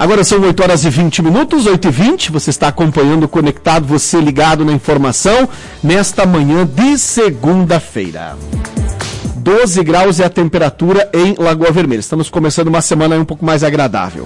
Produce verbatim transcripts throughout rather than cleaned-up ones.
Agora são oito horas e vinte minutos, oito e vinte, você está acompanhando o Conectado, você ligado na informação, nesta manhã de segunda-feira. doze graus é a temperatura em Lagoa Vermelha. Estamos começando uma semana um pouco mais agradável.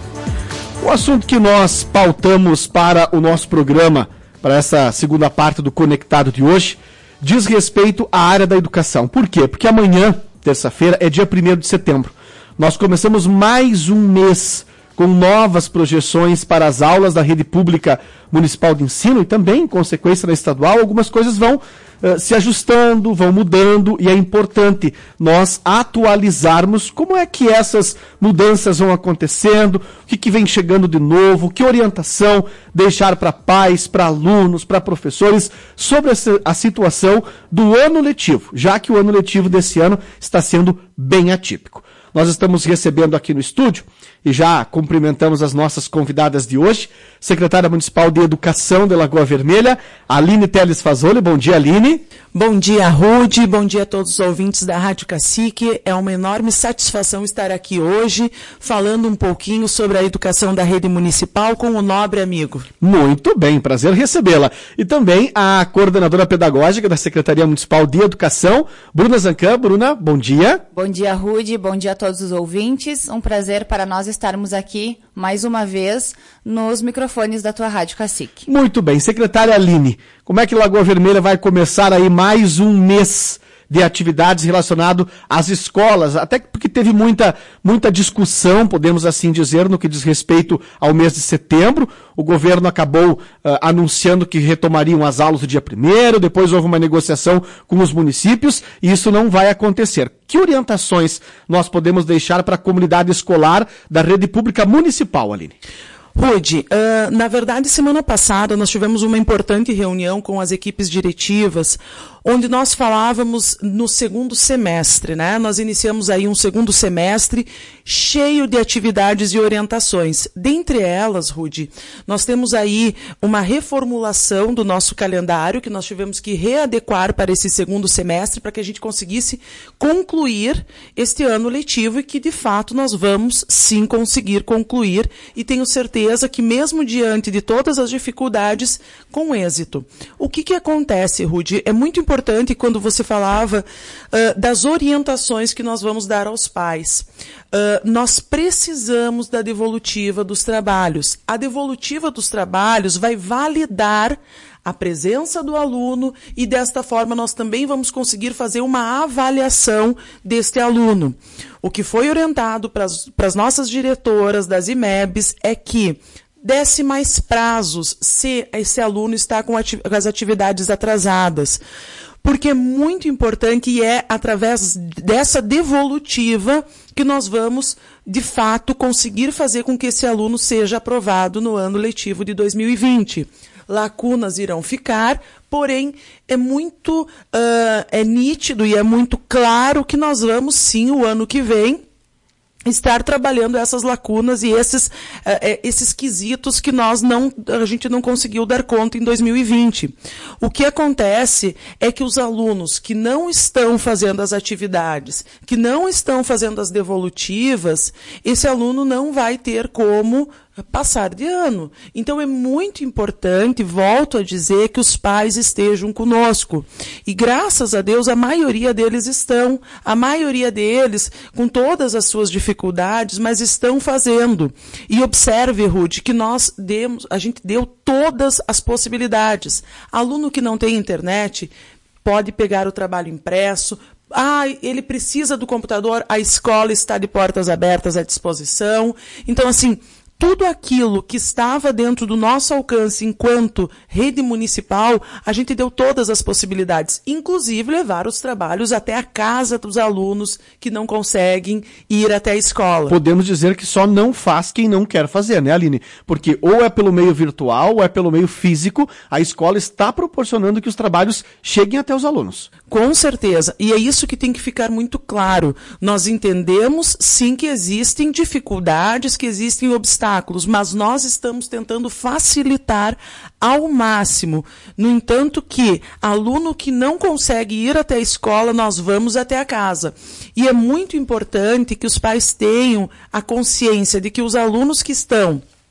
O assunto que nós pautamos para o nosso programa, para essa segunda parte do Conectado de hoje, diz respeito à área da educação. Por quê? Porque amanhã, terça-feira, é dia primeiro de setembro. Nós começamos mais um mês com novas projeções para as aulas da rede pública municipal de ensino e também, em consequência, da estadual. Algumas coisas vão uh, se ajustando, vão mudando e é importante nós atualizarmos como é que essas mudanças vão acontecendo, o que, que vem chegando de novo, que orientação deixar para pais, para alunos, para professores sobre essa, a situação do ano letivo, já que o ano letivo desse ano está sendo bem atípico. Nós estamos recebendo aqui no estúdio, e já cumprimentamos as nossas convidadas de hoje, secretária municipal de Educação de Lagoa Vermelha, Aline Teles Fazoli. Bom dia, Aline. Bom dia, Rude. Bom dia a todos os ouvintes da Rádio Cacique. É uma enorme satisfação estar aqui hoje, falando um pouquinho sobre a educação da rede municipal com o nobre amigo. Muito bem, prazer recebê-la. E também a coordenadora pedagógica da Secretaria Municipal de Educação, Bruna Zancan. Bruna, bom dia. Bom dia, Rude. Bom dia a todos os ouvintes. Um prazer para nós estarmos aqui, mais uma vez, nos microfones da tua Rádio Cacique. Muito bem. Secretária Aline, como é que Lagoa Vermelha vai começar aí mais um mês de atividades relacionado às escolas, até porque teve muita, muita discussão, podemos assim dizer, no que diz respeito ao mês de setembro. O governo acabou uh, anunciando que retomariam as aulas no dia primeiro, depois houve uma negociação com os municípios e isso não vai acontecer. Que orientações nós podemos deixar para a comunidade escolar da rede pública municipal, Aline? Rude, uh, na verdade, semana passada nós tivemos uma importante reunião com as equipes diretivas, onde nós falávamos no segundo semestre, né? Nós iniciamos aí um segundo semestre cheio de atividades e orientações. Dentre elas, Rude, nós temos aí uma reformulação do nosso calendário, que nós tivemos que readequar para esse segundo semestre, para que a gente conseguisse concluir este ano letivo e que, de fato, nós vamos sim conseguir concluir e tenho certeza que mesmo diante de todas as dificuldades, com êxito. O que que acontece, Rude? É muito importante importante quando você falava uh, das orientações que nós vamos dar aos pais. Uh, nós precisamos da devolutiva dos trabalhos. A devolutiva dos trabalhos vai validar a presença do aluno e, desta forma, nós também vamos conseguir fazer uma avaliação deste aluno. O que foi orientado para as nossas diretoras das I M E Bs é que desse mais prazos se esse aluno está com, ati- com as atividades atrasadas. Porque é muito importante e é através dessa devolutiva que nós vamos, de fato, conseguir fazer com que esse aluno seja aprovado no ano letivo de dois mil e vinte. Lacunas irão ficar, porém é muito uh, é nítido e é muito claro que nós vamos sim, o ano que vem, estar trabalhando essas lacunas e esses, uh, esses quesitos que nós não, a gente não conseguiu dar conta em dois mil e vinte. O que acontece é que os alunos que não estão fazendo as atividades, que não estão fazendo as devolutivas, esse aluno não vai ter como passar de ano. Então é muito importante, volto a dizer, que os pais estejam conosco. E graças a Deus a maioria deles estão, a maioria deles com todas as suas dificuldades, mas estão fazendo. E observe, Rude, que nós demos, a gente deu todas as possibilidades. Aluno que não tem internet pode pegar o trabalho impresso. Ah, ele precisa do computador, a escola está de portas abertas à disposição. Então, assim, tudo aquilo que estava dentro do nosso alcance enquanto rede municipal, a gente deu todas as possibilidades, inclusive levar os trabalhos até a casa dos alunos que não conseguem ir até a escola. Podemos dizer que só não faz quem não quer fazer, né, Aline? Porque ou é pelo meio virtual, ou é pelo meio físico, a escola está proporcionando que os trabalhos cheguem até os alunos. Com certeza, e é isso que tem que ficar muito claro. Nós entendemos, sim, que existem dificuldades, que existem obstáculos, mas nós estamos tentando facilitar ao máximo. No entanto que, aluno que não consegue ir até a escola, nós vamos até a casa. E é muito importante que os pais tenham a consciência de que os alunos que estão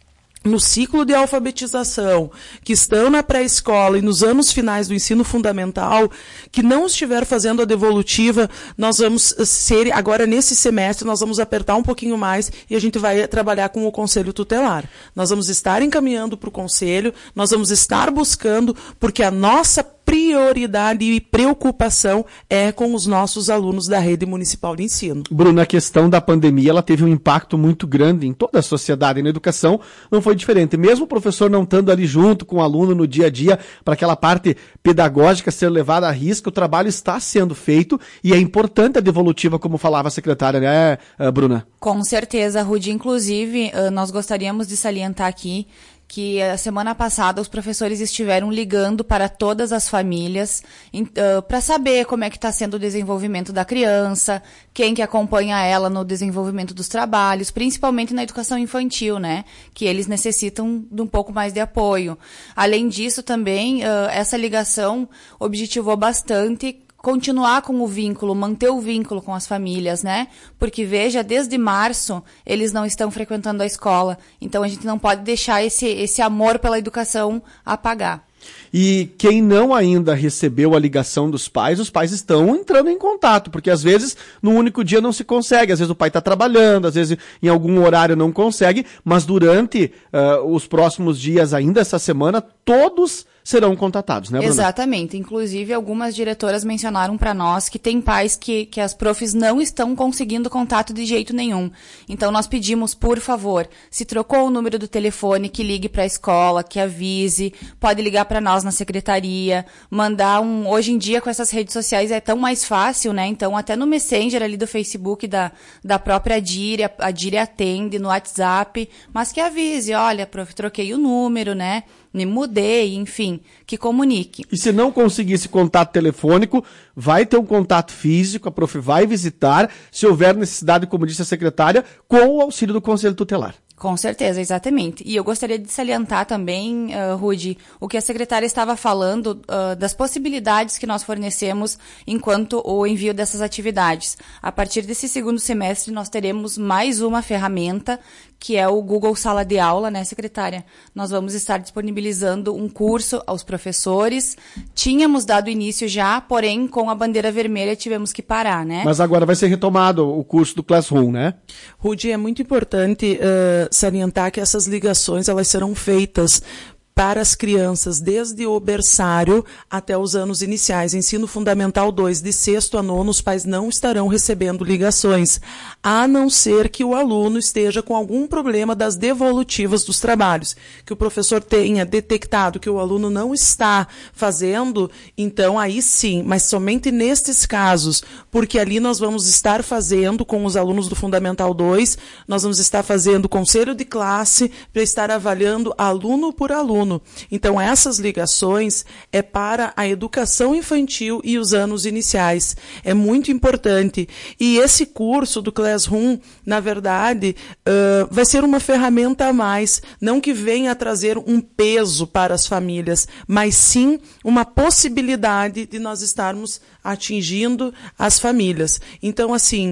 no ciclo de alfabetização, que estão na pré-escola e nos anos finais do ensino fundamental, que não estiver fazendo a devolutiva, nós vamos ser, agora nesse semestre, nós vamos apertar um pouquinho mais e a gente vai trabalhar com o Conselho Tutelar. Nós vamos estar encaminhando para o Conselho, nós vamos estar buscando, porque a nossa prioridade e preocupação é com os nossos alunos da rede municipal de ensino. Bruna, a questão da pandemia, ela teve um impacto muito grande em toda a sociedade e na educação, não foi diferente. Mesmo o professor não estando ali junto com o aluno no dia a dia, para aquela parte pedagógica ser levada à risca, o trabalho está sendo feito e é importante a devolutiva, como falava a secretária, né, Bruna? Com certeza, Rudy. Inclusive, nós gostaríamos de salientar aqui que a semana passada os professores estiveram ligando para todas as famílias uh, para saber como é que está sendo o desenvolvimento da criança, quem que acompanha ela no desenvolvimento dos trabalhos, principalmente na educação infantil, né? Que eles necessitam de um pouco mais de apoio. Além disso, também, uh, essa ligação objetivou bastante continuar com o vínculo, manter o vínculo com as famílias, né? Porque, veja, desde março eles não estão frequentando a escola. Então, a gente não pode deixar esse, esse amor pela educação apagar. E quem não ainda recebeu a ligação dos pais, os pais estão entrando em contato, porque às vezes no único dia não se consegue, às vezes o pai está trabalhando, às vezes em algum horário não consegue, mas durante uh, os próximos dias, ainda essa semana, todos serão contatados, né, Bruna? Exatamente. Inclusive, algumas diretoras mencionaram para nós que tem pais que, que as profs não estão conseguindo contato de jeito nenhum. Então, nós pedimos, por favor, se trocou o número do telefone, que ligue para a escola, que avise, pode ligar para nós na secretaria, mandar um... Hoje em dia, com essas redes sociais, é tão mais fácil, né? Então, até no Messenger ali do Facebook da, da própria Dire, a, a Dire atende no WhatsApp, mas que avise, olha, prof, troquei o número, né? Me mudei, enfim, que comunique. E se não conseguir esse contato telefônico, vai ter um contato físico, a prof vai visitar, se houver necessidade, como disse a secretária, com o auxílio do Conselho Tutelar. Com certeza, exatamente. E eu gostaria de salientar também, uh, Rudy, o que a secretária estava falando uh, das possibilidades que nós fornecemos enquanto o envio dessas atividades. A partir desse segundo semestre, nós teremos mais uma ferramenta, que é o Google Sala de Aula, né, secretária? Nós vamos estar disponibilizando um curso aos professores. Tínhamos dado início já, porém, com a bandeira vermelha tivemos que parar, né? Mas agora vai ser retomado o curso do Classroom, né? Rudy, é muito importante uh, salientar que essas ligações elas serão feitas para as crianças desde o berçário até os anos iniciais. Ensino Fundamental dois, de sexto a nono, os pais não estarão recebendo ligações, a não ser que o aluno esteja com algum problema das devolutivas dos trabalhos, que o professor tenha detectado que o aluno não está fazendo, então aí sim, mas somente nestes casos, porque ali nós vamos estar fazendo com os alunos do Fundamental dois, nós vamos estar fazendo conselho de classe para estar avaliando aluno por aluno. Então, essas ligações é para a educação infantil e os anos iniciais. É muito importante. E esse curso do Classroom, na verdade, uh, vai ser uma ferramenta a mais. Não que venha a trazer um peso para as famílias, mas sim uma possibilidade de nós estarmos atingindo as famílias. Então, assim,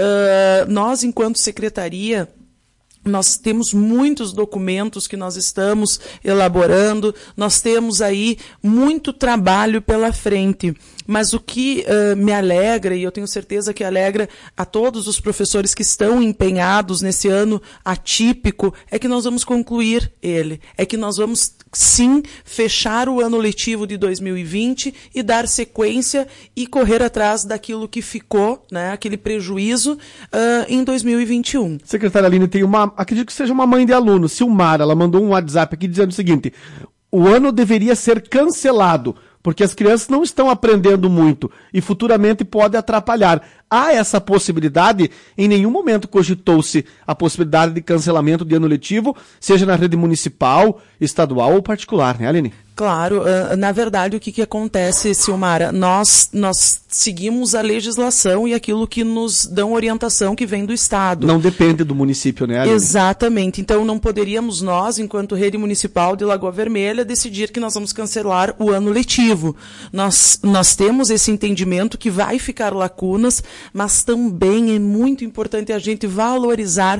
uh, nós, enquanto secretaria, nós temos muitos documentos que nós estamos elaborando, nós temos aí muito trabalho pela frente. Mas o que uh, me alegra, e eu tenho certeza que alegra a todos os professores que estão empenhados nesse ano atípico, é que nós vamos concluir ele. É que nós vamos, sim, fechar o ano letivo de dois mil e vinte e dar sequência e correr atrás daquilo que ficou, né, aquele prejuízo, uh, em dois mil e vinte e um. Secretária Aline, tem uma, acredito que seja uma mãe de aluno, Silmara, ela mandou um WhatsApp aqui dizendo o seguinte: o ano deveria ser cancelado, porque as crianças não estão aprendendo muito e futuramente pode atrapalhar. Há essa possibilidade? Em nenhum momento cogitou-se a possibilidade de cancelamento de ano letivo, seja na rede municipal, estadual ou particular, né, Aline? Claro, uh, na verdade o que, que acontece, Silmara, nós, nós seguimos a legislação e aquilo que nos dão orientação que vem do Estado. Não depende do município, né, Aline? Exatamente, então não poderíamos nós, enquanto rede municipal de Lagoa Vermelha, decidir que nós vamos cancelar o ano letivo. Nós, nós temos esse entendimento que vai ficar lacunas, mas também é muito importante a gente valorizar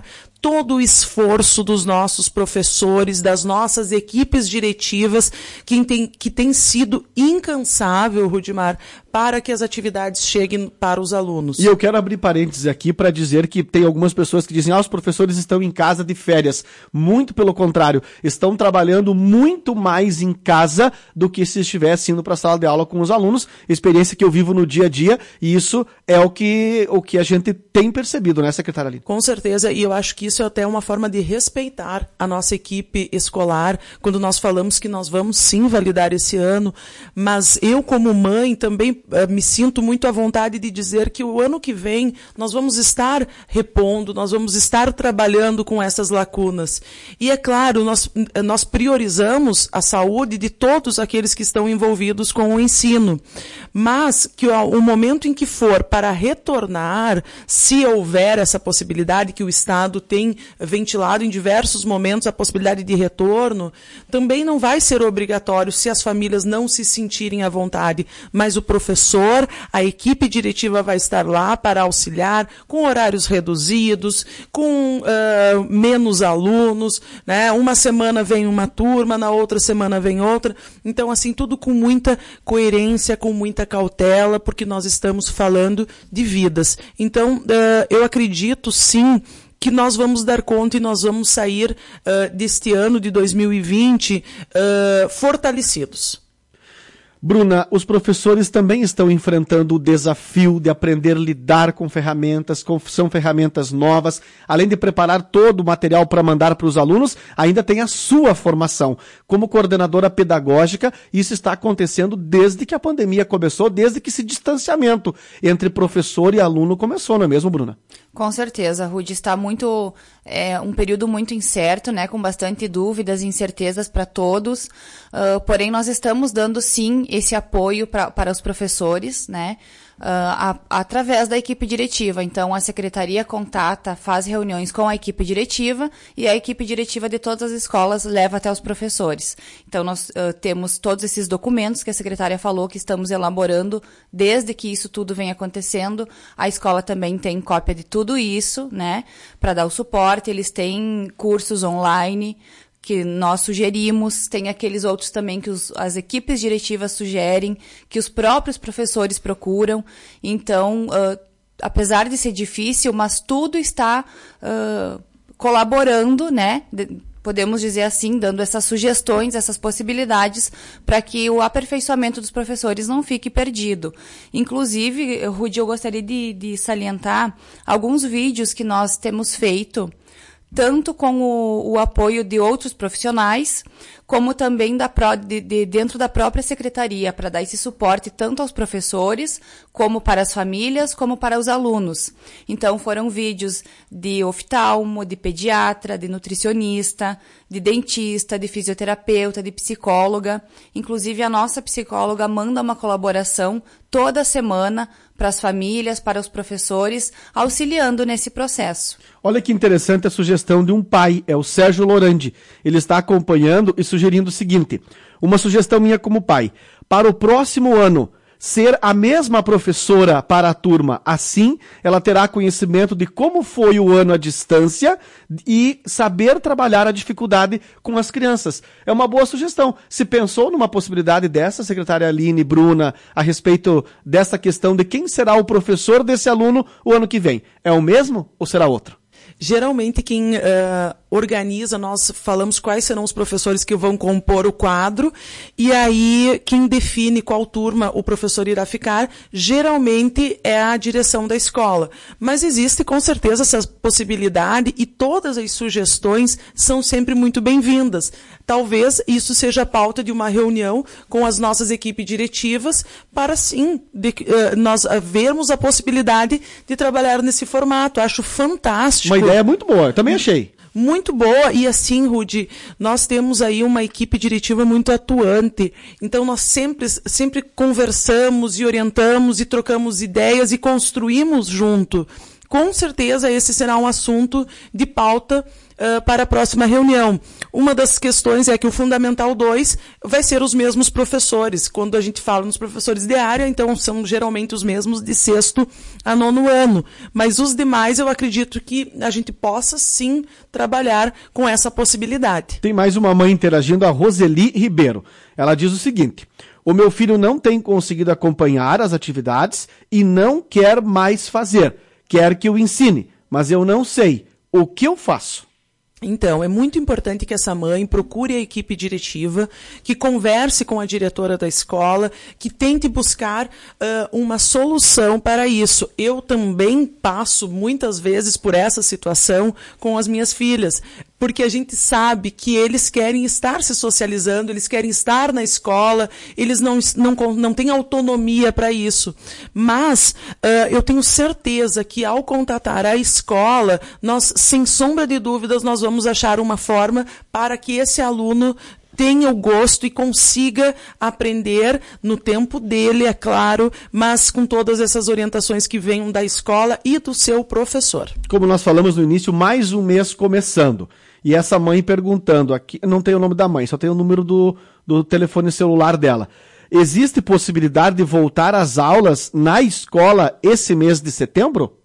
todo o esforço dos nossos professores, das nossas equipes diretivas, que tem, que tem sido incansável, Rudimar, para que as atividades cheguem para os alunos. E eu quero abrir parênteses aqui para dizer que tem algumas pessoas que dizem ah, os professores estão em casa de férias. Muito pelo contrário, estão trabalhando muito mais em casa do que se estivesse indo para a sala de aula com os alunos, experiência que eu vivo no dia a dia, e isso é o que, o que a gente tem percebido, né, secretária Aline? Com certeza, e eu acho que isso é até uma forma de respeitar a nossa equipe escolar, quando nós falamos que nós vamos sim validar esse ano, mas eu como mãe também uh, me sinto muito à vontade de dizer que o ano que vem nós vamos estar repondo, nós vamos estar trabalhando com essas lacunas. E é claro, nós, nós priorizamos a saúde de todos aqueles que estão envolvidos com o ensino, mas que o, o momento em que for para retornar, se houver essa possibilidade, que o Estado tem ventilado em diversos momentos a possibilidade de retorno, também não vai ser obrigatório se as famílias não se sentirem à vontade, mas o professor, a equipe diretiva vai estar lá para auxiliar, com horários reduzidos, com uh, menos alunos, né? Uma semana vem uma turma, na outra semana vem outra, então assim, tudo com muita coerência, com muita cautela, porque nós estamos falando de vidas. Então, uh, eu acredito sim que nós vamos dar conta e nós vamos sair uh, deste ano de dois mil e vinte uh, fortalecidos. Bruna, os professores também estão enfrentando o desafio de aprender a lidar com ferramentas, com, são ferramentas novas, além de preparar todo o material para mandar para os alunos, ainda tem a sua formação. Como coordenadora pedagógica, isso está acontecendo desde que a pandemia começou, desde que esse distanciamento entre professor e aluno começou, não é mesmo, Bruna? Com certeza, Rudy, está muito, é, um período muito incerto, né, com bastante dúvidas e incertezas para todos, uh, porém nós estamos dando sim esse apoio pra, para os professores, né, uh, a, através da equipe diretiva. Então a secretaria contata, faz reuniões com a equipe diretiva e a equipe diretiva de todas as escolas leva até os professores. Então nós uh, temos todos esses documentos que a secretária falou que estamos elaborando desde que isso tudo vem acontecendo. A escola também tem cópia de tudo tudo isso, né, para dar o suporte. Eles têm cursos online que nós sugerimos, tem aqueles outros também que os, as equipes diretivas sugerem, que os próprios professores procuram. Então, uh, apesar de ser difícil, mas tudo está uh, colaborando, né, de, podemos dizer assim, dando essas sugestões, essas possibilidades para que o aperfeiçoamento dos professores não fique perdido. Inclusive, Rudy, eu gostaria de, de salientar alguns vídeos que nós temos feito, tanto com o, o apoio de outros profissionais, como também da, de, de, dentro da própria secretaria, para dar esse suporte tanto aos professores, como para as famílias, como para os alunos. Então, foram vídeos de oftalmo, de pediatra, de nutricionista, de dentista, de fisioterapeuta, de psicóloga. Inclusive, a nossa psicóloga manda uma colaboração toda semana para as famílias, para os professores, auxiliando nesse processo. Olha que interessante a sugestão de um pai, é o Sérgio Lorandi. Ele está acompanhando e sugerindo o seguinte, uma sugestão minha como pai, para o próximo ano, ser a mesma professora para a turma. Assim, ela terá conhecimento de como foi o ano à distância e saber trabalhar a dificuldade com as crianças. É uma boa sugestão. Se pensou numa possibilidade dessa, secretária Aline, Bruna, a respeito dessa questão de quem será o professor desse aluno o ano que vem? É o mesmo ou será outro? Geralmente quem uh, organiza, nós falamos quais serão os professores que vão compor o quadro, e aí quem define qual turma o professor irá ficar, geralmente é a direção da escola. Mas existe com certeza essa possibilidade e todas as sugestões são sempre muito bem-vindas. Talvez isso seja a pauta de uma reunião com as nossas equipes diretivas para, sim, de, uh, nós uh, vermos a possibilidade de trabalhar nesse formato. Acho fantástico. Uma ideia muito boa, eu também achei. Muito boa, e assim, Rudy, nós temos aí uma equipe diretiva muito atuante, então nós sempre, sempre conversamos e orientamos e trocamos ideias e construímos junto. Com certeza esse será um assunto de pauta uh, para a próxima reunião. Uma das questões é que o Fundamental dois vai ser os mesmos professores. Quando a gente fala nos professores de área, então são geralmente os mesmos de sexto a nono ano. Mas os demais, eu acredito que a gente possa, sim, trabalhar com essa possibilidade. Tem mais uma mãe interagindo, a Roseli Ribeiro. Ela diz o seguinte: o meu filho não tem conseguido acompanhar as atividades e não quer mais fazer. Quer que eu ensine, mas eu não sei. O que eu faço? Então, é muito importante que essa mãe procure a equipe diretiva, que converse com a diretora da escola, que tente buscar uh, uma solução para isso. Eu também passo muitas vezes por essa situação com as minhas filhas, porque a gente sabe que eles querem estar se socializando, eles querem estar na escola, eles não, não, não têm autonomia para isso. Mas uh, eu tenho certeza que ao contatar a escola, nós, sem sombra de dúvidas, nós vamos achar uma forma para que esse aluno tenha o gosto e consiga aprender no tempo dele, é claro, mas com todas essas orientações que venham da escola e do seu professor. Como nós falamos no início, mais um mês começando. E essa mãe perguntando, aqui não tem o nome da mãe, só tem o número do, do telefone celular dela. Existe possibilidade de voltar às aulas na escola esse mês de setembro?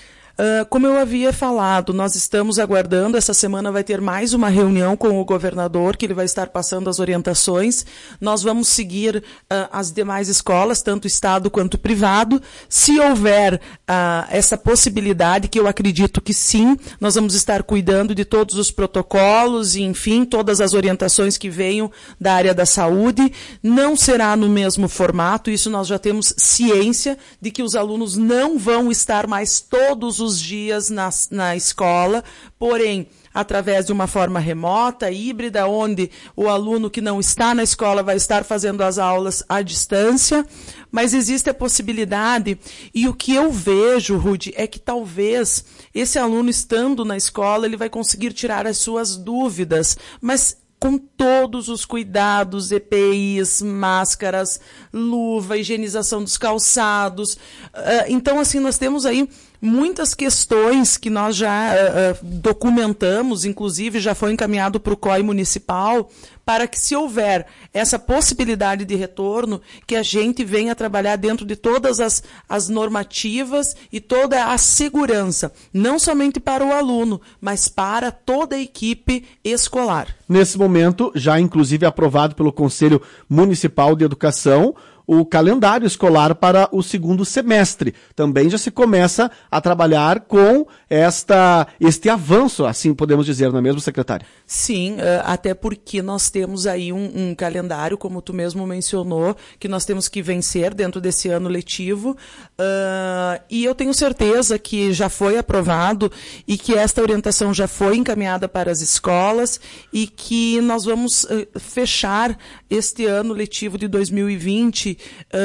Uh, como eu havia falado, nós estamos aguardando, essa semana vai ter mais uma reunião com o governador, que ele vai estar passando as orientações. Nós vamos seguir uh, as demais escolas, tanto Estado quanto privado. Se houver uh, essa possibilidade, que eu acredito que sim, nós vamos estar cuidando de todos os protocolos e, enfim, todas as orientações que venham da área da saúde. Não será no mesmo formato, isso nós já temos ciência de que os alunos não vão estar mais todos os dias na, na escola, porém, através de uma forma remota, híbrida, onde o aluno que não está na escola vai estar fazendo as aulas à distância, mas existe a possibilidade, e o que eu vejo, Rudy, é que talvez esse aluno estando na escola, ele vai conseguir tirar as suas dúvidas, mas com todos os cuidados, E P Is, máscaras, luva, higienização dos calçados. Então, assim, nós temos aí muitas questões que nós já uh, documentamos, inclusive já foi encaminhado para o C O I municipal, para que, se houver essa possibilidade de retorno, que a gente venha trabalhar dentro de todas as, as normativas e toda a segurança, não somente para o aluno, mas para toda a equipe escolar. Nesse momento, já inclusive aprovado pelo Conselho Municipal de Educação, o calendário escolar para o segundo semestre. Também já se começa a trabalhar com esta, este avanço, assim podemos dizer, não é mesmo, secretária? Sim, até porque nós temos aí um, um calendário, como tu mesmo mencionou, que nós temos que vencer dentro desse ano letivo, uh, e eu tenho certeza que já foi aprovado e que esta orientação já foi encaminhada para as escolas e que nós vamos uh, fechar este ano letivo de dois mil e vinte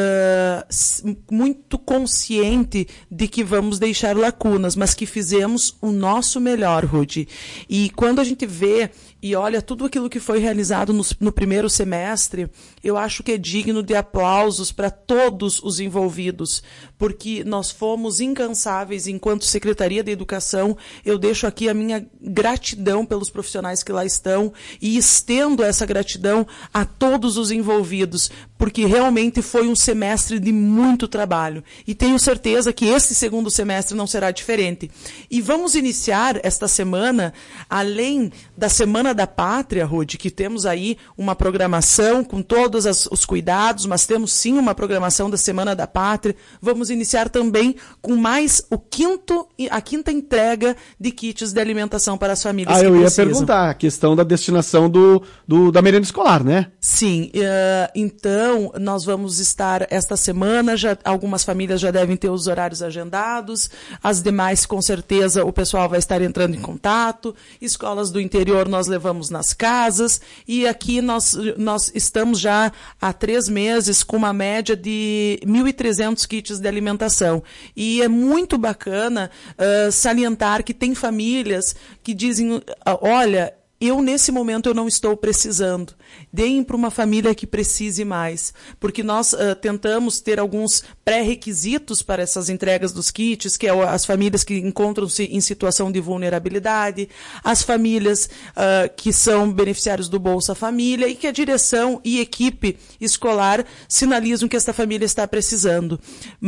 Uh, muito consciente de que vamos deixar lacunas, mas que fizemos o nosso melhor, Rudy. E quando a gente vê e olha tudo aquilo que foi realizado no, no primeiro semestre, eu acho que é digno de aplausos para todos os envolvidos, porque nós fomos incansáveis enquanto Secretaria de Educação. Eu deixo aqui a minha gratidão pelos profissionais que lá estão e estendo essa gratidão a todos os envolvidos, porque realmente foi um semestre de muito trabalho. E tenho certeza que esse segundo semestre não será diferente. E vamos iniciar esta semana, além da Semana da Pátria, Rudy, que temos aí uma programação com todos as, os cuidados, mas temos sim uma programação da Semana da Pátria. Vamos iniciar também com mais o quinto, a quinta entrega de kits de alimentação para as famílias ah, que eu ia precisam. perguntar a questão da destinação do, do, da merenda escolar, né? Sim, uh, então nós vamos estar esta semana, já, algumas famílias já devem ter os horários agendados, as demais com certeza o pessoal vai estar entrando em contato, escolas do interior nós levamos nas casas e aqui nós, nós estamos já há três meses com uma média de mil e trezentos kits de alimentação e é muito bacana uh, salientar que tem famílias que dizem, uh, olha, eu, nesse momento, eu não estou precisando. Deem para uma família que precise mais, porque nós uh, tentamos ter alguns pré-requisitos para essas entregas dos kits, que é as famílias que encontram-se em situação de vulnerabilidade, as famílias uh, que são beneficiários do Bolsa Família, e que a direção e equipe escolar sinalizam que esta família está precisando.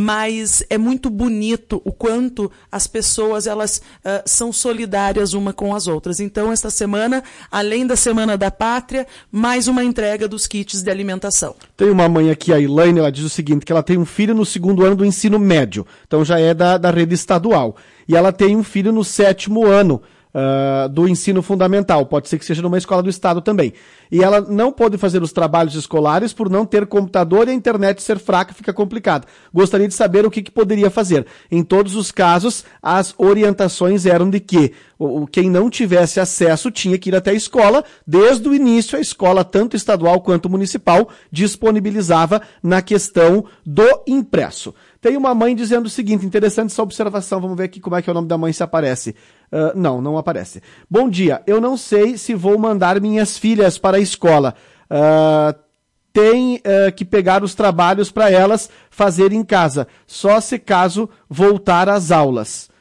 Mas é muito bonito o quanto as pessoas elas, uh, são solidárias uma com as outras. Então, esta semana, além da Semana da Pátria, mais uma entrega dos kits de alimentação. Tem uma mãe aqui, a Elaine, ela diz o seguinte, que ela tem um filho no segundo ano do ensino médio, então já é da, da rede estadual, e ela tem um filho no sétimo ano Uh, do ensino fundamental, pode ser que seja numa escola do estado também. E ela não pode fazer os trabalhos escolares por não ter computador e a internet ser fraca, fica complicado. Gostaria de saber o que, que poderia fazer. Em todos os casos, as orientações eram de que o, quem não tivesse acesso tinha que ir até a escola. Desde o início, a escola, tanto estadual quanto municipal, disponibilizava na questão do impresso. Tem uma mãe dizendo o seguinte, interessante essa observação, vamos ver aqui como é que é o nome da mãe, se aparece. Uh, não, não aparece. Bom dia, eu não sei se vou mandar minhas filhas para a escola. Uh, tem uh, que pegar os trabalhos para elas fazer em casa, só se caso voltar às aulas.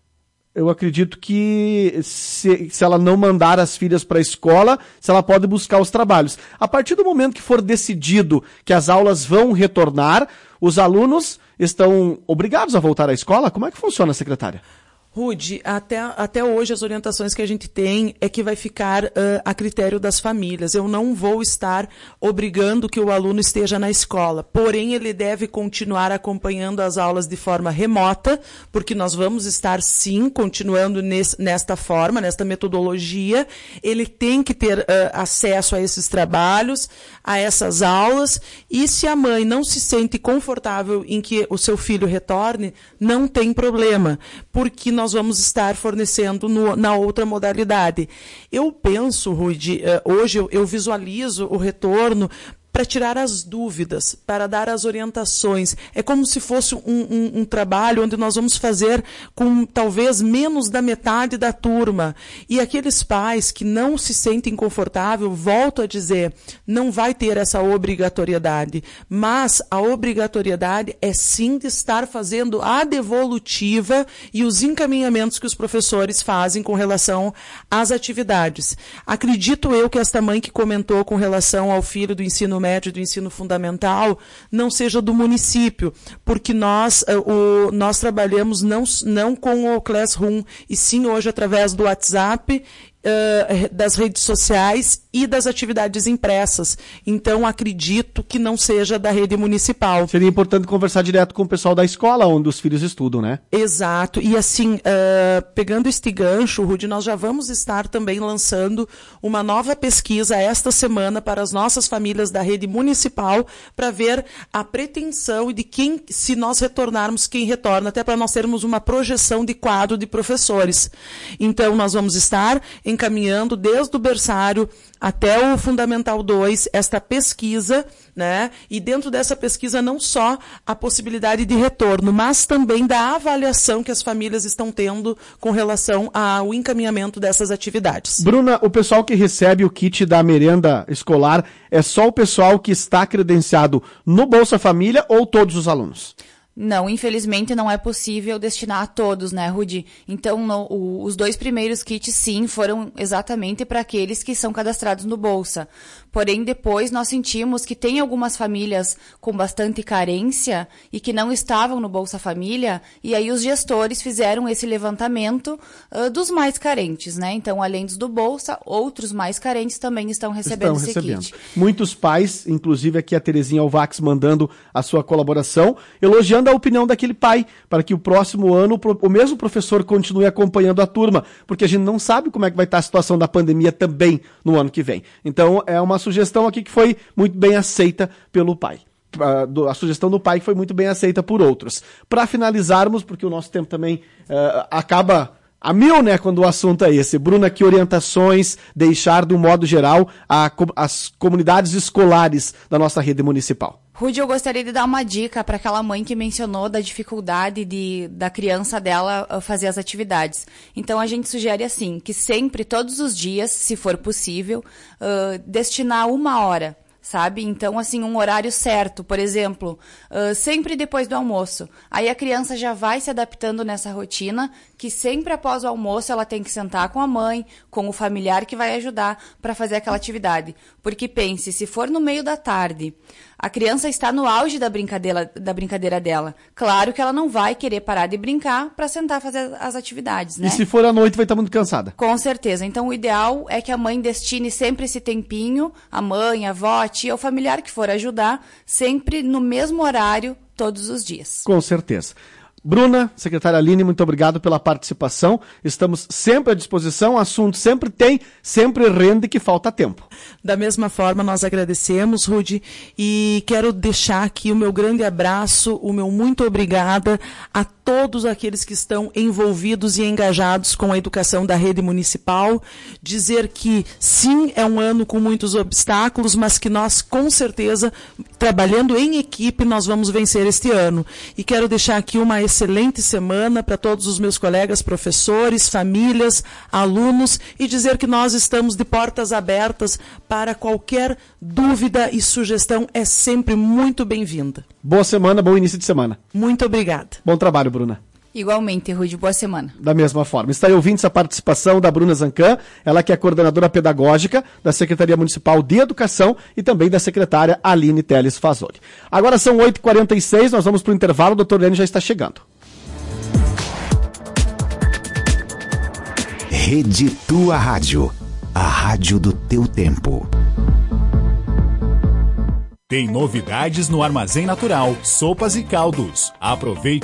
Eu acredito que se, se ela não mandar as filhas para a escola, se ela pode buscar os trabalhos. A partir do momento que for decidido que as aulas vão retornar, os alunos estão obrigados a voltar à escola? Como é que funciona, secretária? Rude, até, até hoje as orientações que a gente tem é que vai ficar uh, a critério das famílias. Eu não vou estar obrigando que o aluno esteja na escola, porém ele deve continuar acompanhando as aulas de forma remota, porque nós vamos estar sim continuando nesse, nesta forma, nesta metodologia. Ele tem que ter uh, acesso a esses trabalhos, a essas aulas, e se a mãe não se sente confortável em que o seu filho retorne, não tem problema, porque nós vamos estar fornecendo no, na outra modalidade. Eu penso, Rude, uh, hoje eu, eu visualizo o retorno para tirar as dúvidas, para dar as orientações. É como se fosse um, um, um trabalho onde nós vamos fazer com talvez menos da metade da turma. E aqueles pais que não se sentem confortáveis, volto a dizer, não vai ter essa obrigatoriedade. Mas a obrigatoriedade é sim de estar fazendo a devolutiva e os encaminhamentos que os professores fazem com relação às atividades. Acredito eu que esta mãe que comentou com relação ao filho do ensino médio, do ensino fundamental, não seja do município, porque nós, o, nós trabalhamos não, não com o Classroom, e sim hoje através do WhatsApp, Uh, das redes sociais e das atividades impressas. Então, acredito que não seja da rede municipal. Seria importante conversar direto com o pessoal da escola onde os filhos estudam, né? Exato. E assim, uh, pegando este gancho, Rude, nós já vamos estar também lançando uma nova pesquisa esta semana para as nossas famílias da rede municipal, para ver a pretensão de quem, se nós retornarmos, quem retorna, até para nós termos uma projeção de quadro de professores. Então, nós vamos estar encaminhando desde o berçário até o Fundamental dois, esta pesquisa, né? E dentro dessa pesquisa não só a possibilidade de retorno, mas também da avaliação que as famílias estão tendo com relação ao encaminhamento dessas atividades. Bruna, o pessoal que recebe o kit da merenda escolar é só o pessoal que está credenciado no Bolsa Família ou todos os alunos? Não, infelizmente não é possível destinar a todos, né, Rudy? Então, no, o, os dois primeiros kits, sim, foram exatamente para aqueles que são cadastrados no Bolsa. Porém, depois nós sentimos que tem algumas famílias com bastante carência e que não estavam no Bolsa Família, e aí os gestores fizeram esse levantamento uh, dos mais carentes, né? Então, além dos do Bolsa, outros mais carentes também estão recebendo estão esse recebendo. kit. Muitos pais, inclusive aqui a Terezinha Alvax mandando a sua colaboração, elogiando a opinião daquele pai, para que o próximo ano o mesmo professor continue acompanhando a turma, porque a gente não sabe como é que vai estar a situação da pandemia também no ano que vem. Então, é uma sugestão aqui que foi muito bem aceita pelo pai. A sugestão do pai foi muito bem aceita por outros. Para finalizarmos, porque o nosso tempo também uh, acaba a mil, né, quando o assunto é esse. Bruna, que orientações deixar, de um modo geral, a, as comunidades escolares da nossa rede municipal? Rude, eu gostaria de dar uma dica para aquela mãe que mencionou da dificuldade de, da criança dela fazer as atividades. Então, a gente sugere assim, que sempre, todos os dias, se for possível, uh, destinar uma hora, sabe? Então, assim, um horário certo, por exemplo, uh, sempre depois do almoço. Aí a criança já vai se adaptando nessa rotina, que sempre após o almoço ela tem que sentar com a mãe, com o familiar que vai ajudar para fazer aquela atividade. Porque pense, se for no meio da tarde, a criança está no auge da brincadeira, da brincadeira dela. Claro que ela não vai querer parar de brincar para sentar fazer as atividades, né? E se for à noite vai estar muito cansada. Com certeza. Então o ideal é que a mãe destine sempre esse tempinho, a mãe, a avó, a tia, o familiar que for ajudar, sempre no mesmo horário, todos os dias. Com certeza. Bruna, secretária Aline, muito obrigado pela participação. Estamos sempre à disposição, o assunto sempre tem, sempre rende, que falta tempo. Da mesma forma, nós agradecemos, Rude, e quero deixar aqui o meu grande abraço, o meu muito obrigada a todos aqueles que estão envolvidos e engajados com a educação da rede municipal. Dizer que, sim, é um ano com muitos obstáculos, mas que nós, com certeza, trabalhando em equipe, nós vamos vencer este ano. E quero deixar aqui uma excelente semana para todos os meus colegas, professores, famílias, alunos, e dizer que nós estamos de portas abertas para qualquer dúvida e sugestão, é sempre muito bem-vinda. Boa semana, bom início de semana. Muito obrigada. Bom trabalho, Bruna. Igualmente, Rude, boa semana. Da mesma forma. Está aí ouvindo a participação da Bruna Zancan, ela que é coordenadora pedagógica da Secretaria Municipal de Educação e também da secretária Aline Teles Fazoli. Agora são oito e quarenta e seis, nós vamos para o intervalo, o doutor Lênin já está chegando. Rede Tua Rádio, a rádio do teu tempo. Tem novidades no Armazém Natural, sopas e caldos. Aproveite